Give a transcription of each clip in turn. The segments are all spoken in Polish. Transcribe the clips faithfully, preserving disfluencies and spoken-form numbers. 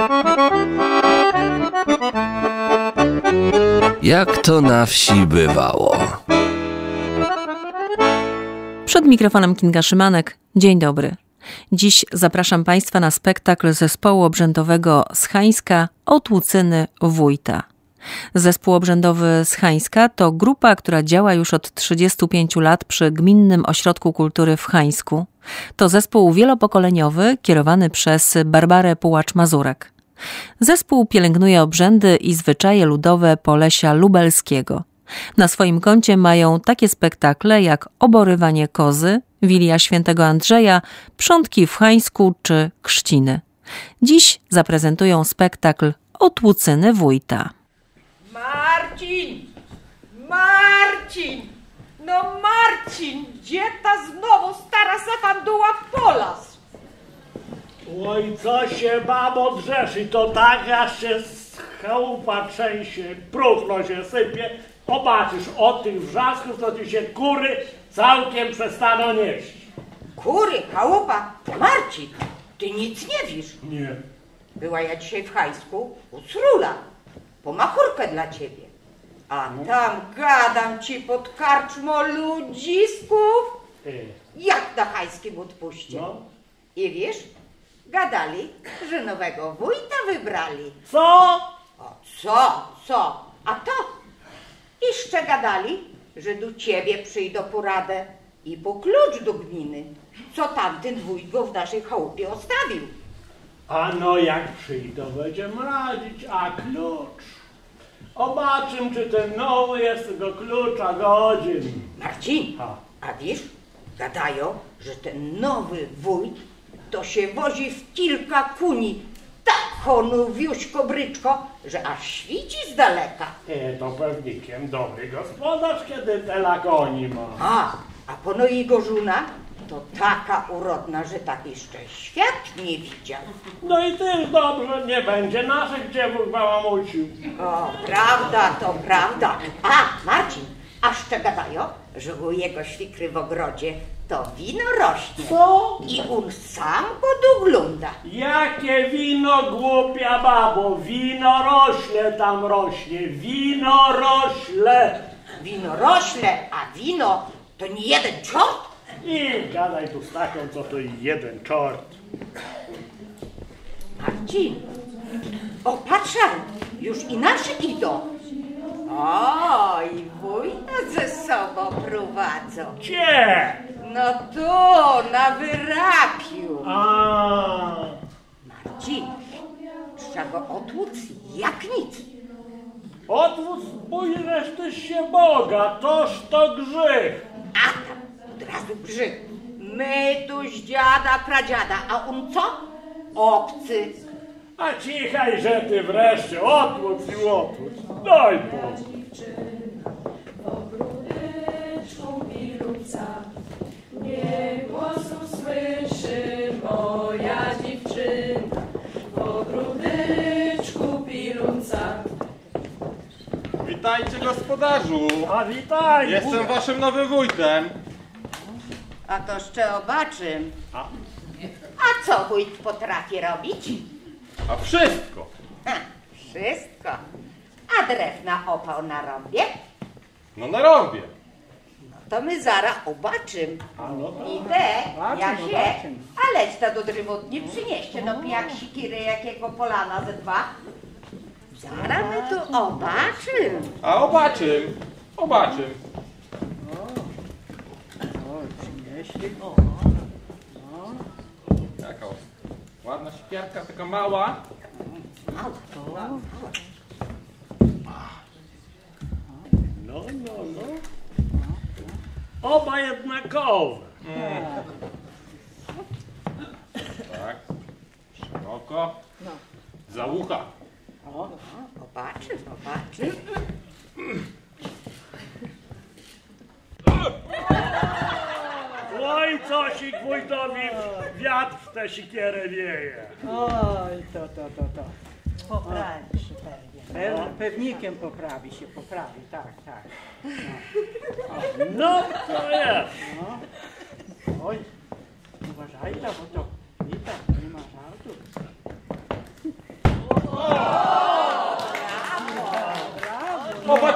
Jak to na wsi bywało. Przed mikrofonem Kinga Szymanek. Dzień dobry. Dziś zapraszam Państwa na spektakl zespołu obrzędowego z Hańska Otłucyny Wójta. Zespół obrzędowy z Hańska to grupa, która działa już od trzydziestu pięciu lat przy Gminnym Ośrodku Kultury w Hańsku. To zespół wielopokoleniowy kierowany przez Barbarę Pułacz-Mazurek. Zespół pielęgnuje obrzędy i zwyczaje ludowe Polesia Lubelskiego. Na swoim koncie mają takie spektakle jak Oborywanie kozy, Wilia Świętego Andrzeja, Przątki w Hańsku czy Chrzciny. Dziś zaprezentują spektakl Otłucyny Wójta. Marcin! Marcin! No Marcin! Gdzie ta znowu stara safanduła w polas? Oj, co się, babo, drzesz i to tak, aż się z chałupa trzęsie, próchno się sypie. Zobaczysz, od tych wrzasków to ci się kury całkiem przestaną nieść. Kury, chałupa? Marcin, ty nic nie wiesz. Nie. Była ja dzisiaj w Hańsku u Srula. Po machurkę dla ciebie. A tam gadam ci pod karczmą ludzisków, Ty. jak na hańskim odpuście. No. I wiesz, gadali, że nowego wójta wybrali. Co? O co, co? A to? Jeszcze gadali, że do ciebie przyjdą po radę i po klucz do gminy, co tamten wójt go w naszej chałupie ostawił. A no jak przyjdą, będziemy radzić, a klucz? Obaczym, czy ten nowy jest tego klucza godzin. Marcin, A. a wiesz, gadają, że ten nowy wójt to się wozi w kilka kuni, tak honowiuśko bryczko, że aż świci z daleka. E, to pewnikiem dobry gospodarz, kiedy te lakoni ma. A, a pono jego żona to taka urodna, że tak jeszcze świat nie widział. No i też dobrze, nie będzie naszych dziewów bałamucił. O, prawda, to prawda. A, Marcin, a jeszcze gadają, że u jego świkry w ogrodzie to wino rośnie. Co? I on sam go dogląda. Jakie wino, głupia babo? Wino rośle tam rośnie, wino rośle. Wino rośle, a wino to nie jeden czort. I gadaj tu z taką, co to jeden czort. Marcin, o patrzaj, już i nasze idą. O, i wójta ze sobą prowadzą. Gdzie? No tu, na wyrapiu. A. Marcin, trzeba go otłuc jak nic. Otwórz, spójrzesz ty się Boga, toż to grzech. A tam od razu grzych. My tu z dziada, pradziada, a on co? Obcy. A cichaj, że ty wreszcie otwórz i otwórz. Daj Bogu. Nie głosu słyszy moja dziewczyna, w ogródeczku pilunca. Witajcie, gospodarzu! A witaj. Jestem waszym nowym wójtem. A to jeszcze obaczym. A. A co wójt potrafi robić? A wszystko! Ha, wszystko. A drewna opał na rąbie? No na robię. To my zaraz obaczym. A no to. I te, ja się, a leć ta do drewotni przynieście, no jak sikiry jakiego polana ze dwa. Zaraz my tu obaczym. A obaczym, obaczym. Jaka ładna siekierka, taka mała. No, no, no. Oba jednakowe. Mm. Tak, szeroko. Za ucha. Obaczym, obaczym. Oj, cosik wójtowi wiatr w tę sikierę wieje. Oj, to, to, to, to. Poprawi się pewnie. Pe pewnikiem poprawi się, poprawi, tak, tak. No, No, to jest. no. Oj, uważajcie, bo to i tak nie ma żartu.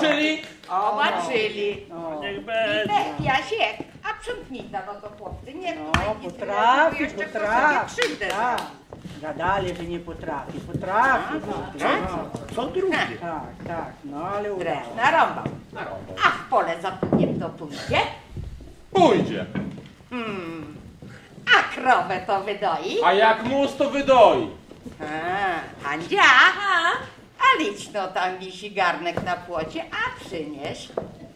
Obaczyli? Obaczyli. Niech I będzie. te, Jasiek, a sprzątnijta, no to chłopcy, nie No, tutaj nic potrafi, nie jeszcze kto potrafi. sobie krzywdę Tak. zrobi. Gadali, że nie potrafi. Potrafi. Tak? Co drugie? Tak, tak, no ale Drech, udało. narąbał. Narąbał. A w pole za pługiem to pójdzie? Pójdzie. Hmm. A krowę to wydoi? A jak mus, to wydoi. A, Andzia, a licz no tam wisi garnek na płocie, a przynieś.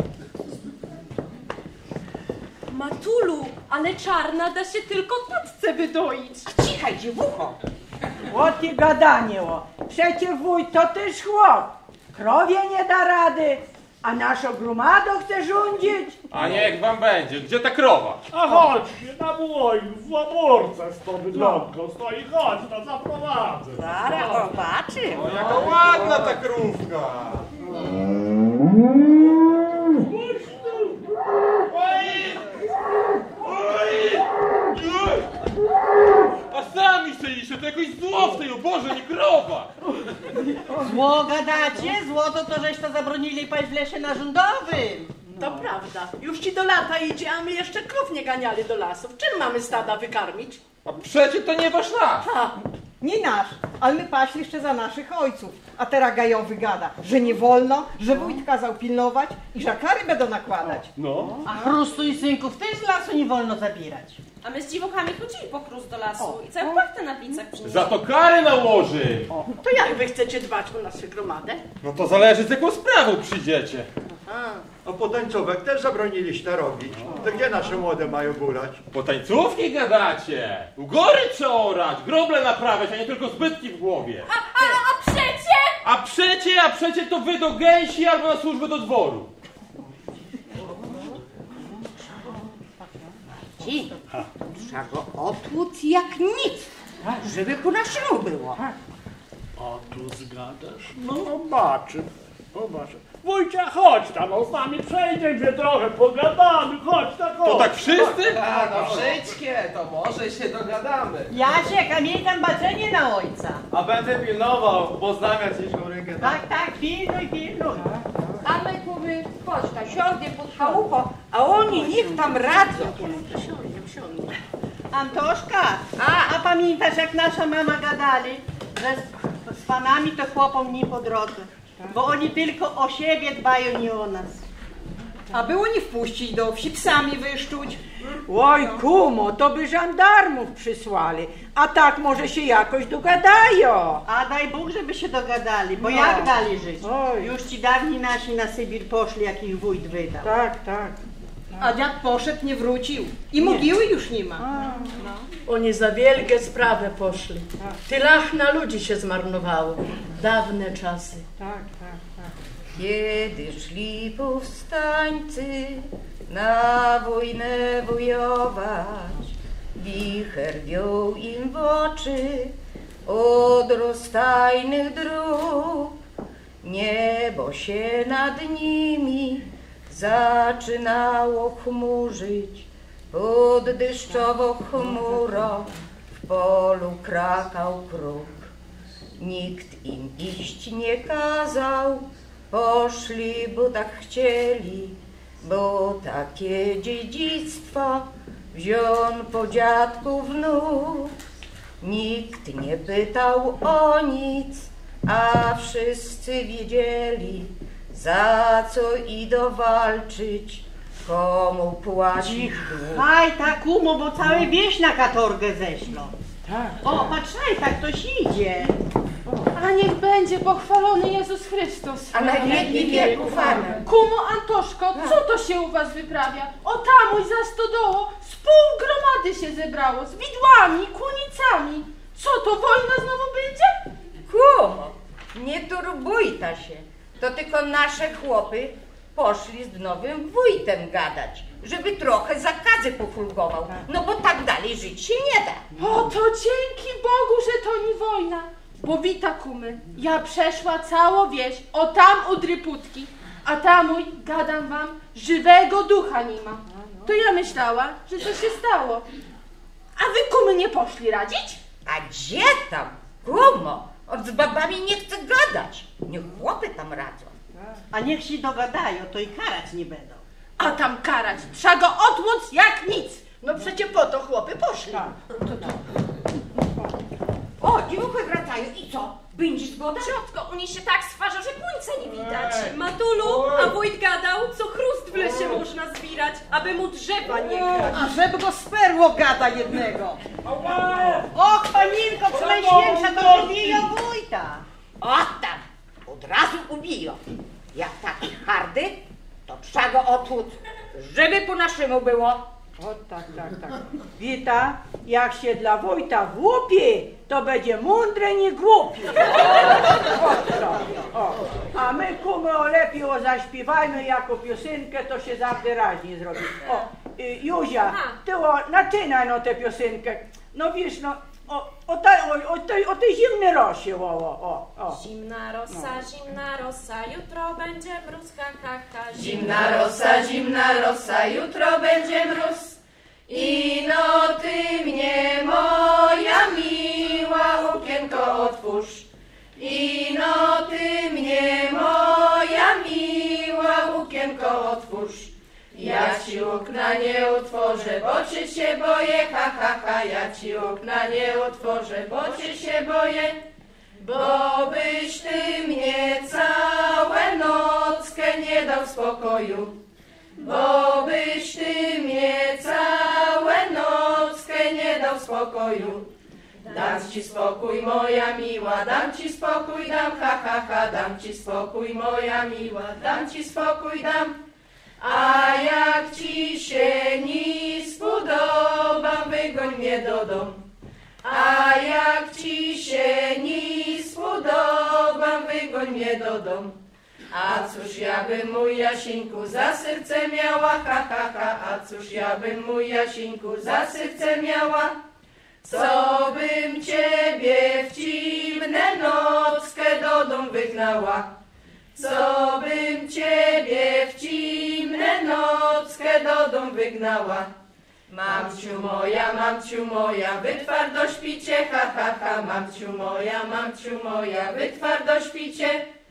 Matulu, ale czarna da się tylko tatce wydoić. A cichaj, dziewucho. O ty gadanie, o. Przecież wójt to też chłop. Krowie nie da rady, a naszą gromadą chce rządzić. A niech wam będzie. Gdzie ta krowa? A chodźcie na mój, w łamurce z tą bydlątką stoi, chodź, no zaprowadzę. Zaraz zobaczymy. O, jaka ładna ta krówka. A sami strzeliście, to jakoś zło w tej, o Boże, nie krowa. Zło gadacie? Złoto to żeś to zabronili paść w lesie narządowym. To prawda. Już ci do lata idzie, a my jeszcze krów nie ganiali do lasów. Czym mamy stada wykarmić? A przecie to nie wasz las. Ha, Nie nasz, ale my paśli jeszcze za naszych ojców. A teraz gają wygada, że nie wolno, że wójt kazał pilnować i że kary będą nakładać. No. A chrustu i synków też z lasu nie wolno zabierać. A my z dziwokami chodzili po chrust do lasu i całą płachtę na plecach przynieśli. Za to kary nałoży. to jak wy chcecie dbać o naszą gromadę? No to zależy, z jaką sprawą przyjdziecie. A potańcówek też zabroniliście robić. To gdzie nasze młode mają gulać? Po tańcówki gadacie. U góry trzeba orać, groble naprawiać, a nie tylko zbytki w głowie. A, a, a przecie? A przecie, a przecie to wy do gęsi albo na służbę do dworu. Ci, trzeba go otłuc jak nic, żeby po naszemu było. A tu zgadasz? No zobaczy, zobaczy. Wójcia, chodź tam, no z nami przejdziemy trochę, pogadamy, chodź tak, chodź. To tak wszyscy? A no wszystkie, to może się dogadamy. Jasiek, a miej tam baczenie na ojca. A będę pilnował, bo znam jacyś rękę. Tak, tak, pilnuj, pilnuj. A my kuby, chodź ta siądzie pod chałupą, a oni niech tam radzą. Antoszka, A. a pamiętasz jak nasza mama gadali, że z, z panami to chłopom nie po drodze, bo oni tylko o siebie dbają, nie o nas. A było nie wpuścić do wsi, psami wyszczuć. Oj, kumo, to by żandarmów przysłali, a tak może się jakoś dogadają. A daj Bóg, żeby się dogadali, bo No. jak dali żyć? Oj. Już ci dawni nasi na Sybir poszli, jak ich wójt wydał. Tak, tak. A dziad poszedł, nie wrócił. I mogiły już nie ma. Oni za wielkie sprawę poszli. Tylach na ludzi się zmarnowało. Dawne czasy. Tak, tak, tak. Kiedy szli powstańcy na wojnę wojować, wicher wiał im w oczy od rozstajnych dróg. Niebo się nad nimi zaczynało chmurzyć, pod deszczową chmurą w polu krakał kruk. Nikt im iść nie kazał, poszli, bo tak chcieli, bo takie dziedzictwo wziął po dziadku wnuk. Nikt nie pytał o nic, a wszyscy wiedzieli, za co idą walczyć, komu płacić dług. Aj, tak umo, bo całe wieś na katorgę zeszło. O, patrzaj, tak ktoś idzie. A niech będzie pochwalony Jezus Chrystus. A na wieki wieków, amen. Kumo Antoszko, co to się u was wyprawia? O tamuj za stodoło z pół gromady się zebrało, z widłami, kunicami. Co to, wojna znowu będzie? Kumo, nie turbujta się. To tylko nasze chłopy poszli z nowym wójtem gadać, żeby trochę zakazy pofulgował. No bo tak dalej żyć się nie da. O, to dzięki Bogu, że to nie wojna. Bo wita kumy, ja przeszła całą wieś, o tam u Dryputki, a tamuj, gadam wam, żywego ducha nie ma. To ja myślała, że to się stało. A wy kumy nie poszli radzić? A gdzie tam? Kumo, od z babami nie chce gadać. Niech chłopy tam radzą. A niech się dogadają, to i karać nie będą. A tam karać, trzeba go otłuc jak nic. No przecie po to chłopy poszli. O, dziewuchy wracają i co? Będzie zgoda? Ciotko, u niej się tak stwarza, że końca nie widać. Matulu, a wójt gadał, co chrust w lesie można zbierać, aby mu drzewa nie grać. A żeby go sperło gada jednego. Och, paninko, przynajświętsza, to ubiją wójta. O tam, od razu ubiją. Jak taki hardy, to trzeba go otłuc, żeby po naszemu było. O tak, tak, tak. Wita, jak się dla wójta włupie, to będzie mądre, nie głupie. O, o. A my kumy o lepiej o zaśpiewajmy jako piosenkę, to się zawsze raźnie zrobi. O, y, Józia, ty o, naczynaj no tę piosenkę. No wiesz, no, o, o, ta, o, o, tej, o tej zimnej rosie, o, o, o. Zimna rosa, zimna rosa, jutro będzie mróz, ha, ha, ha. Zimna rosa, zimna rosa, jutro będzie mróz. I no ty mnie, moja miła, okienko otwórz. I no ty mnie, moja miła, okienko otwórz. Ja ci okna nie otworzę, bo cię się boję, ha, ha, ha. Ja ci okna nie otworzę, bo cię się boję. Bo byś ty mnie całe nockę nie dał spokoju. Bo byś ty mnie całe nockę nie dał spokoju. Dam ci spokój, moja miła, dam ci spokój, dam, ha, ha, ha. Dam ci spokój, moja miła, dam ci spokój, dam. A jak ci się nie spodoba, wygoń mnie do domu. A jak ci się nie spodoba, wygoń mnie do domu. A cóż ja bym, mój Jasinku, za serce miała, ha, ha, ha. A cóż ja bym, mój Jasinku, za serce miała. Co bym ciebie w dziwne nockę do domu wygnała. Co bym ciebie w dziwne nockę do domu wygnała. Mamciu moja, mamciu moja, wy twardo śpicie, ha, ha, ha. Mamciu moja, mamciu moja, wy twardo śpicie.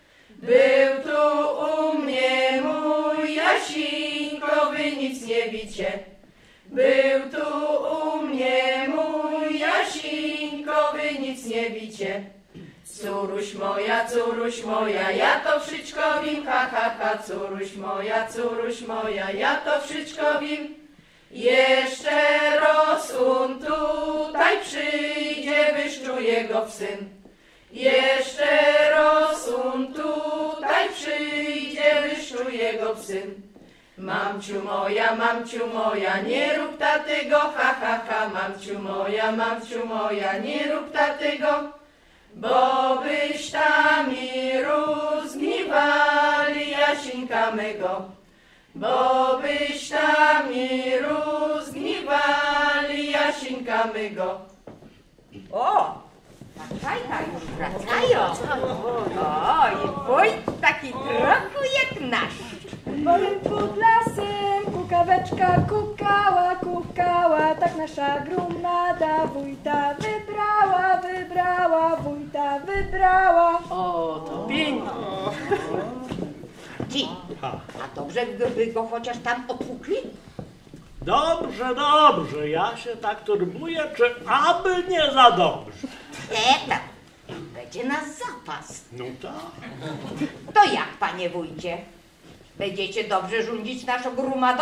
Był tu u mnie mój Jasinko, wy nic nie wicie. Był tu u mnie mój Jasinko, wy nic nie wicie. Córuś moja, córuś moja, ja to wszystko wiem, ha, ha, ha. Córuś moja, córuś moja, ja to wszystko wiem. Jeszcze Rosun tutaj przyjdzie, wyszczuje go w syn. Jeszcze Rosun tutaj przyjdzie, wyszczuje go w syn. Mamciu moja, mamciu moja, nie rób tatego, ha, ha, ha. Mamciu moja, mamciu moja, nie rób tatego. Bo byś tam i rozgniewali Jasinka mego. Bo byś tam i rozgniewali Jasinka mego. O, patrzajka już wracają. O, i wójt taki trochę jak nasz. Polem pod lasem kukaweczka kukała, kukała, tak nasza gromada wójta wybrała, wybrała, wójta wybrała. O, to pięknie. Ci, a dobrze gdyby go chociaż tam otłukli? Dobrze, dobrze, ja się tak turbuję, czy aby nie za dobrze. E, tak, będzie nas zapas. No tak. To jak, panie wójcie? Będziecie dobrze rządzić naszą gromadą?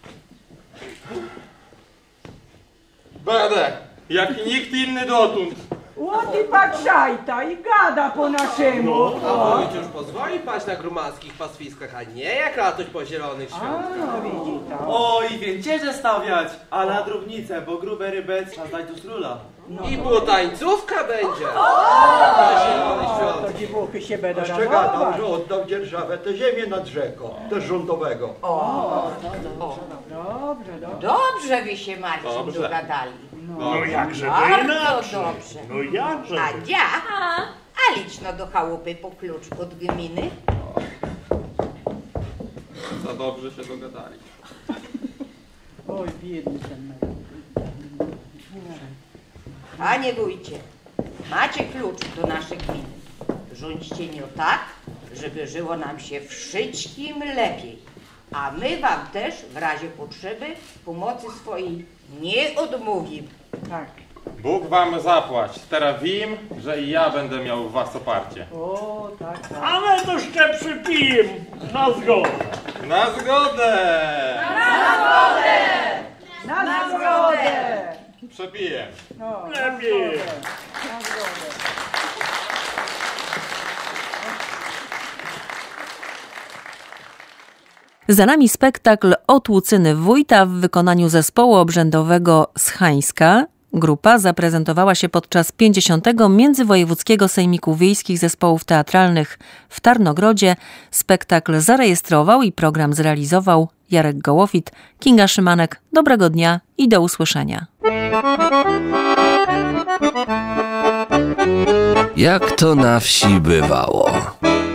Będę, jak nikt inny dotąd. Łoty patrzajta i gada po naszemu. A wójt już pozwoli paść na grumadzkich pastwiskach, a nie jak latość po zielonych świątkach. No widzi to. O, i więcierze stawiać, a na drobnicę, bo grube ryby trzeba dać do króla. No. I błotańcówka będzie. Na zielonych świątkach. To dziewuchy się będą Jeszcze gadał, że oddał dzierżawę tę ziemię nad rzeką, też rządowego. O, dobrze, dobrze. Dobrze wy się, Marcin, Dobrze. dogadali. No, no jakże to Bardzo inaczej. dobrze. No jakże A to. ja, a licz no do chałupy po klucz od gminy. Za dobrze się dogadali. Oj, biedny ten. Panie wójcie, macie klucz do naszej gminy. Rządźcie nią tak, żeby żyło nam się wszystkim lepiej. A my wam też w razie potrzeby pomocy swojej nie odmówimy. Tak. Bóg wam zapłać. Teraz wiem, że i ja będę miał w was oparcie. O, tak, tak. Ale troszkę przypijem na zgodę. Na zgodę! Na zgodę! Na, na zgodę! Przepiję. No, Lepiej. na zgodę. Za nami spektakl Otłucyny wójta w wykonaniu zespołu obrzędowego z Hańska. Grupa zaprezentowała się podczas pięćdziesiątego Międzywojewódzkiego Sejmiku Wiejskich Zespołów Teatralnych w Tarnogrodzie. Spektakl zarejestrował i program zrealizował Jarek Gołowit, Kinga Szymanek. Dobrego dnia i do usłyszenia. Jak to na wsi bywało.